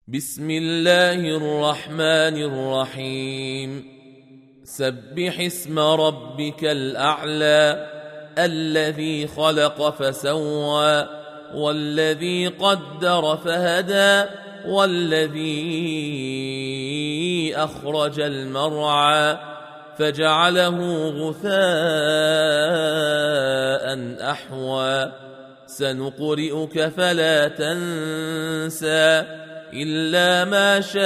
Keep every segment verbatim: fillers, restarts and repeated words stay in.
بسم الله الرحمن الرحيم سبح اسم ربك الأعلى الذي خلق فسوى والذي قدر فهدى والذي أخرج المرعى فجعله غثاء أحوى سنقرئك فلا تنسى إلا ما شاء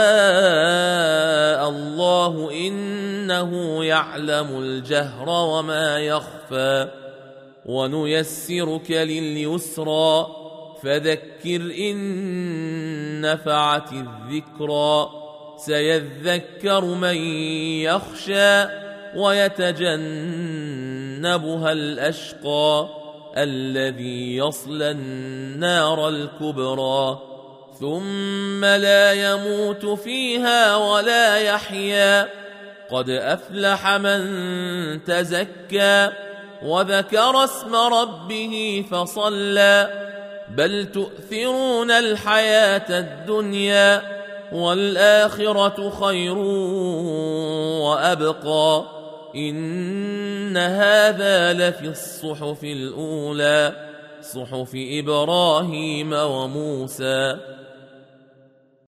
الله إنه يعلم الجهر وما يخفى ونيسرك لليسرى فذكر إن نفعت الذكرى سيذكر من يخشى ويتجنبها الأشقى الذي يصلى النار الكبرى ثم لا يموت فيها ولا يحيا قد أفلح من تزكى وذكر اسم ربه فصلى بل تؤثرون الحياة الدنيا والآخرة خير وأبقى إن هذا لفي الصحف الأولى صحف إبراهيم وموسى.